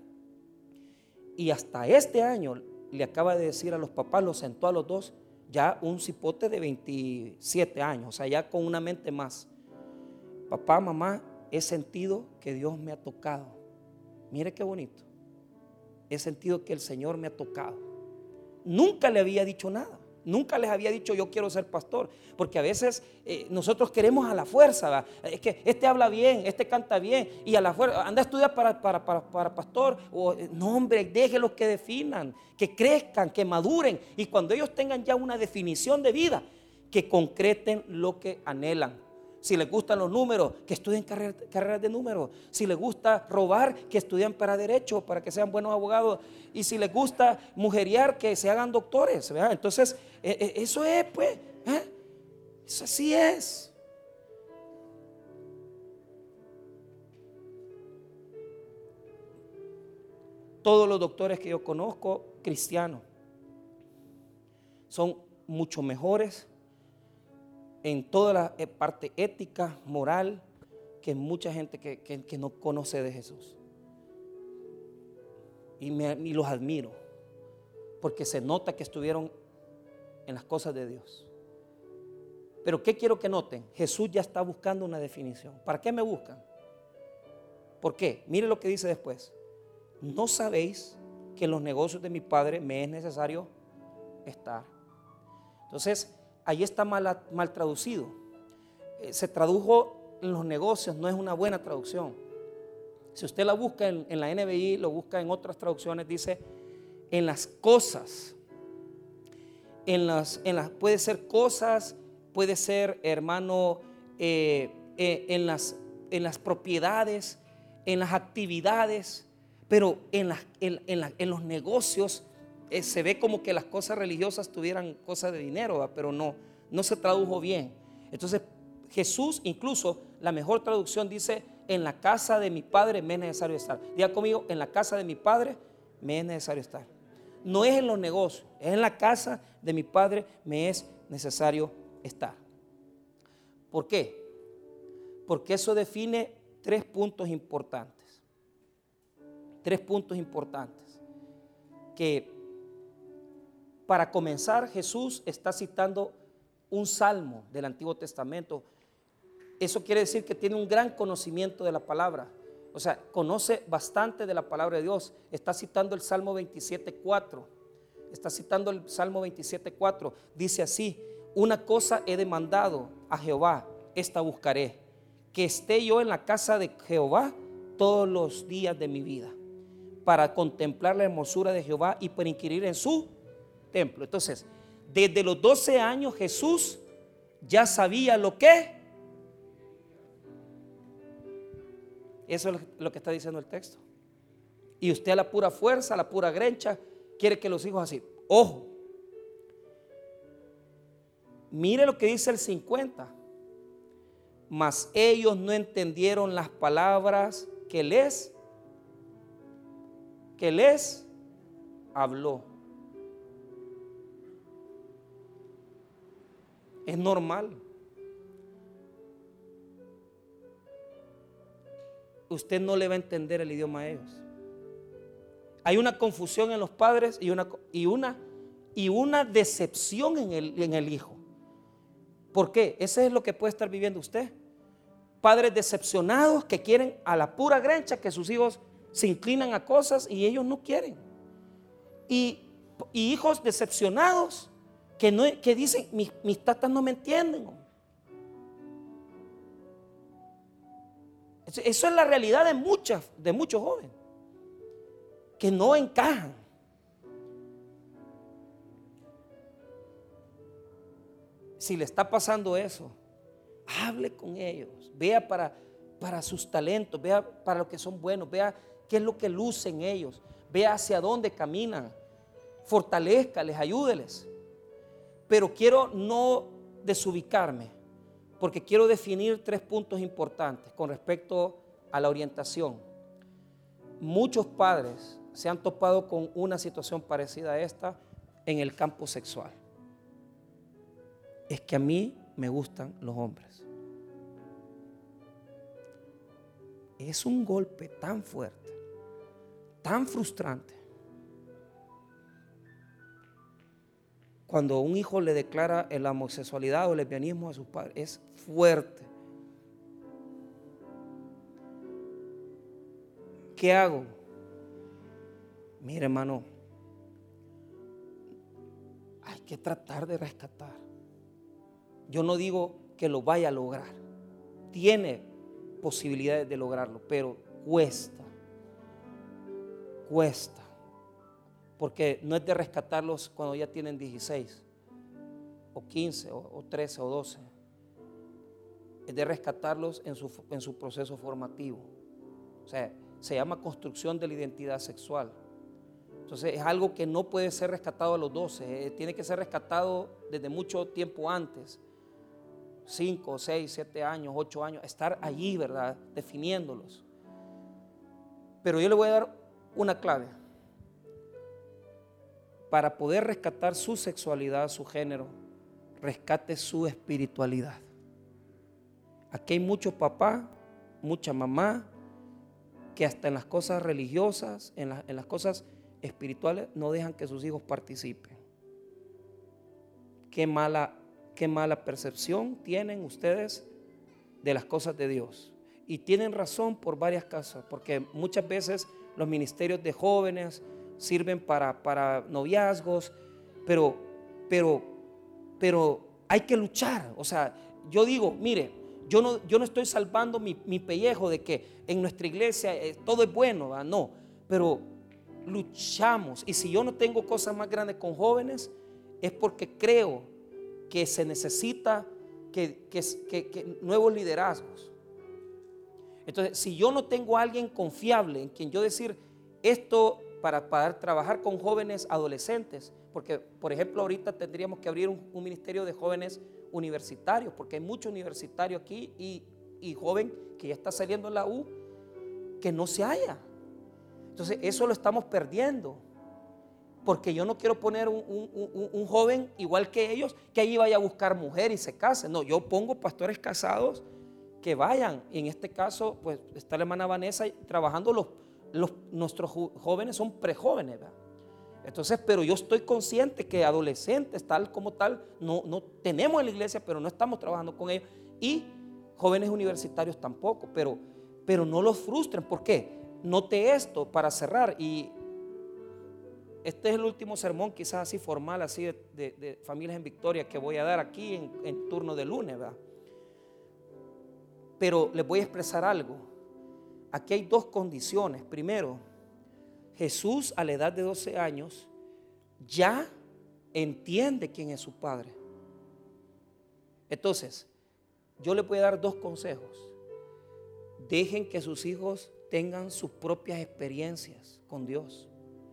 Y hasta este año le acaba de decir a los papás, los sentó a los dos, ya un cipote de veintisiete años, o sea, ya con una mente más. Papá, mamá, he sentido que Dios me ha tocado. Mire qué bonito. He sentido que el Señor me ha tocado. Nunca le había dicho nada. Nunca les había dicho yo quiero ser pastor, porque a veces eh, nosotros queremos a la fuerza, ¿verdad? Es que este habla bien, este canta bien y a la fuerza, anda a estudiar para, para, para, para pastor. O, no, hombre, déjenlos que definan, que crezcan, que maduren y cuando ellos tengan ya una definición de vida, que concreten lo que anhelan. Si les gustan los números, que estudien carreras, carreras de números. Si les gusta robar, que estudien para derecho, para que sean buenos abogados. Y si les gusta mujeriar, que se hagan doctores, ¿verdad? Entonces, eh, eso es, pues, ¿eh? Eso así es. Todos los doctores que yo conozco, cristianos, son mucho mejores en toda la parte ética, moral, que mucha gente que, que, que no conoce de Jesús. Y, me, y los admiro, porque se nota que estuvieron en las cosas de Dios. Pero ¿qué quiero que noten? Jesús ya está buscando una definición. ¿Para qué me buscan? ¿Por qué? Mire lo que dice después. ¿No sabéis que en los negocios de mi Padre me es necesario estar? Entonces, ahí está mal, mal traducido. Eh, se tradujo en los negocios, no es una buena traducción. Si usted la busca en, en la N B I, lo busca en otras traducciones, dice en las cosas. En las, en las, puede ser cosas, puede ser, hermano, eh, eh, en, las, en las propiedades, en las actividades, pero en, las, en, en, la, en los negocios. Eh, se ve como que las cosas religiosas tuvieran cosas de dinero, ¿verdad? Pero no, no se tradujo bien. Entonces Jesús, incluso la mejor traducción dice, en la casa de mi Padre me es necesario estar. Diga conmigo, en la casa de mi Padre me es necesario estar. No es en los negocios, es en la casa de mi Padre me es necesario estar. ¿Por qué? Porque eso define tres puntos importantes. Tres puntos importantes que, para comenzar, Jesús está citando un salmo del Antiguo Testamento. Eso quiere decir que tiene un gran conocimiento de la palabra. O sea, conoce bastante de la palabra de Dios. Está citando el Salmo veintisiete cuatro. Está citando el Salmo veintisiete cuatro. Dice así: una cosa he demandado a Jehová, esta buscaré, que esté yo en la casa de Jehová todos los días de mi vida, para contemplar la hermosura de Jehová y para inquirir en su templo. Entonces, desde los doce años Jesús ya sabía lo que. Eso es lo que está diciendo el texto. Y usted a la pura fuerza, a la pura grencha, quiere que los hijos así. Ojo, mire lo que dice el cincuenta. Mas ellos no entendieron las palabras que les que les habló. Es normal. Usted no le va a entender el idioma a ellos. Hay una confusión en los padres y una, y una, y una decepción en el, en el hijo. ¿Por qué? Ese es lo que puede estar viviendo usted. Padres decepcionados que quieren a la pura grencha que sus hijos se inclinan a cosas y ellos no quieren. Y, y hijos decepcionados que, no, que dicen, mis, mis tatas no me entienden. Eso es la realidad de, muchas, de muchos jóvenes que no encajan. Si le está pasando eso, hable con ellos, vea para, para sus talentos, vea para lo que son buenos, vea qué es lo que lucen ellos, vea hacia dónde caminan, fortalezcales, ayúdeles. Pero quiero no desubicarme, porque quiero definir tres puntos importantes con respecto a la orientación. Muchos padres se han topado con una situación parecida a esta en el campo sexual. Es que a mí me gustan los hombres. Es un golpe tan fuerte, tan frustrante, cuando un hijo le declara la homosexualidad o el lesbianismo a sus padres. Es fuerte. ¿Qué hago? Mire, hermano, hay que tratar de rescatar. Yo no digo que lo vaya a lograr. Tiene posibilidades de lograrlo, pero cuesta. Cuesta. Porque no es de rescatarlos cuando ya tienen dieciséis o quince o, o trece o doce. Es de rescatarlos en su, en su proceso formativo. O sea, se llama construcción de la identidad sexual. Entonces es algo que no puede ser rescatado a los doce, eh, tiene que ser rescatado desde mucho tiempo antes. cinco, seis, siete años, ocho años, estar allí, ¿verdad? Definiéndolos. Pero yo le voy a dar una clave. Para poder rescatar su sexualidad, su género, rescate su espiritualidad. Aquí hay muchos papás, mucha mamá, que hasta en las cosas religiosas, en, la, en las cosas espirituales, no dejan que sus hijos participen. Qué mala, qué mala percepción tienen ustedes de las cosas de Dios. Y tienen razón por varias causas, porque muchas veces los ministerios de jóvenes sirven para, para noviazgos, pero, pero, pero hay que luchar. O sea, yo digo, mire, yo no, yo no estoy salvando mi, mi pellejo de que en nuestra iglesia eh, todo es bueno, ¿verdad? No, pero luchamos. Y si yo no tengo cosas más grandes con jóvenes, es porque creo que se necesita que, que, que, que nuevos liderazgos. Entonces, si yo no tengo a alguien confiable en quien yo decir esto para, para trabajar con jóvenes adolescentes, porque por ejemplo ahorita tendríamos que abrir un, un ministerio de jóvenes universitarios, porque hay mucho universitario aquí y, y joven que ya está saliendo en la U que no se halla. Entonces eso lo estamos perdiendo, porque yo no quiero poner un, un, un, un joven igual que ellos que allí vaya a buscar mujer y se case. No, yo pongo pastores casados que vayan, y en este caso pues está la hermana Vanessa trabajando. Los, los, nuestros jóvenes son prejóvenes, ¿verdad? Entonces, pero yo estoy consciente que adolescentes tal como tal no, no tenemos en la iglesia, pero no estamos trabajando con ellos, y jóvenes universitarios tampoco. Pero pero no los frustren. ¿Por qué? Note esto para cerrar, y este es el último sermón quizás así formal, así de, de, de Familias en Victoria, que voy a dar aquí en, en turno de lunes, ¿verdad? Pero les voy a expresar algo. Aquí hay dos condiciones. Primero, Jesús a la edad de doce años ya entiende quién es su padre. Entonces, yo les voy a dar dos consejos. Dejen que sus hijos tengan sus propias experiencias con Dios.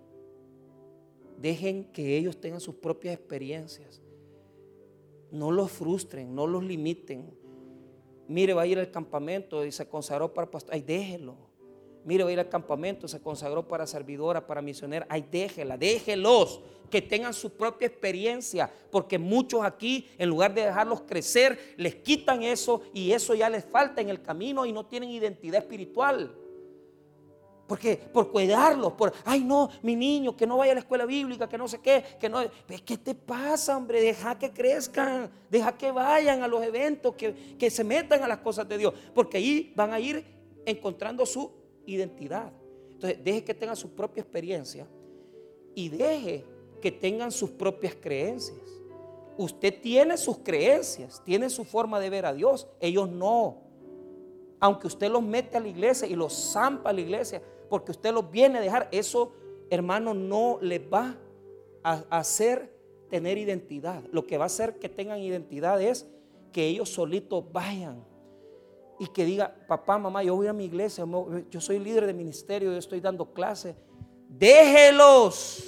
Dejen que ellos tengan sus propias experiencias. No los frustren, no los limiten. Mire, va a ir al campamento y se consagró para pastor. Ay, déjelo. Mire, va a ir al campamento, se consagró para servidora, para misionera. Ay, déjela, déjelos que tengan su propia experiencia, porque muchos aquí, en lugar de dejarlos crecer, les quitan eso y eso ya les falta en el camino y no tienen identidad espiritual. Porque por cuidarlos, por, ay no, mi niño, que no vaya a la escuela bíblica, que no sé qué, que no, ¿qué te pasa, hombre? Deja que crezcan, deja que vayan a los eventos, que, que se metan a las cosas de Dios, porque ahí van a ir encontrando su identidad. Entonces, deje que tengan su propia experiencia y deje que tengan sus propias creencias. Usted tiene sus creencias, tiene su forma de ver a Dios, ellos no. Aunque usted los mete a la iglesia y los zampa a la iglesia, porque usted los viene a dejar, eso, hermano, no les va a hacer tener identidad. Lo que va a hacer que tengan identidad es que ellos solitos vayan y que diga, papá, mamá, yo voy a mi iglesia, yo soy líder de ministerio, yo estoy dando clases. Déjelos,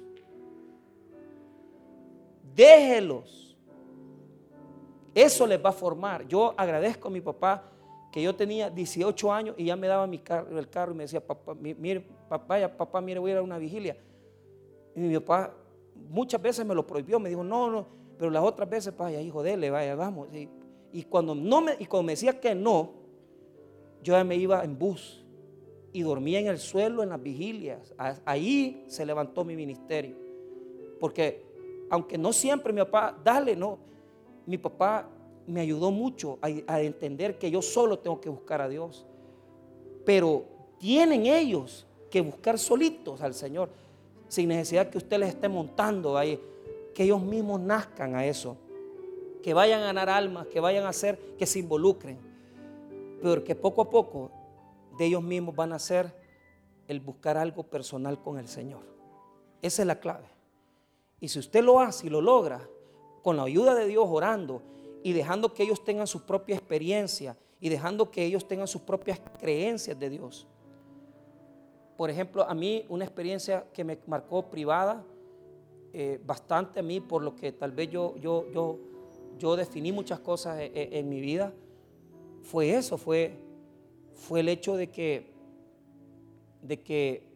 déjelos. Eso les va a formar. Yo agradezco a mi papá que yo tenía dieciocho años y ya me daba mi carro, el carro y me decía, papá, mire, papá, ya, papá, mire, voy a ir a una vigilia. Y mi papá muchas veces me lo prohibió, me dijo, no, no, pero las otras veces, vaya, hijo, dele, vaya, vamos. Y, y, cuando no me, y cuando me decía que no, yo ya me iba en bus y dormía en el suelo en las vigilias. Ahí se levantó mi ministerio. Porque aunque no siempre mi papá, dale, no, mi papá me ayudó mucho a, a entender que yo solo tengo que buscar a Dios. Pero tienen ellos que buscar solitos al Señor, sin necesidad que usted les esté montando ahí, que ellos mismos nazcan a eso, que vayan a ganar almas, que vayan a hacer, que se involucren, pero que poco a poco de ellos mismos van a hacer el buscar algo personal con el Señor. Esa es la clave. Y si usted lo hace y lo logra, con la ayuda de Dios, orando y dejando que ellos tengan su propia experiencia y dejando que ellos tengan sus propias creencias de Dios. Por ejemplo, a mí una experiencia que me marcó privada eh, bastante a mí, por lo que tal vez yo, yo, yo, yo definí muchas cosas en, en mi vida, fue eso, fue, fue el hecho de que, de que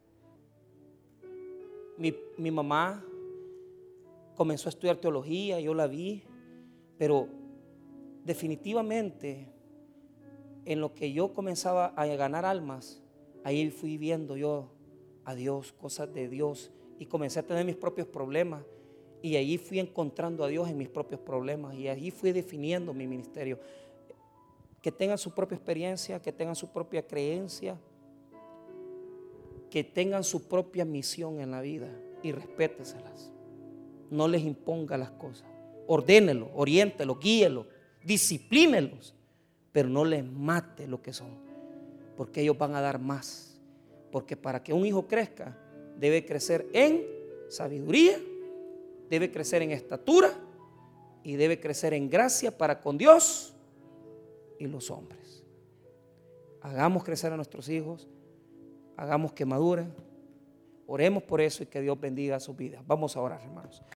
mi, mi mamá comenzó a estudiar teología, yo la vi, pero definitivamente en lo que yo comenzaba a ganar almas, ahí fui viendo yo a Dios, cosas de Dios, y comencé a tener mis propios problemas, y allí fui encontrando a Dios en mis propios problemas, y allí fui definiendo mi ministerio. Que tengan su propia experiencia, que tengan su propia creencia, que tengan su propia misión en la vida, y respéteselas. No les imponga las cosas. Ordénelo, oriéntelo, guíelo, disciplínelos, pero no les mate lo que son, porque ellos van a dar más. Porque para que un hijo crezca, debe crecer en sabiduría, debe crecer en estatura y debe crecer en gracia para con Dios y los hombres. Hagamos crecer a nuestros hijos, hagamos que maduren, oremos por eso y que Dios bendiga sus vidas. Vamos a orar, hermanos.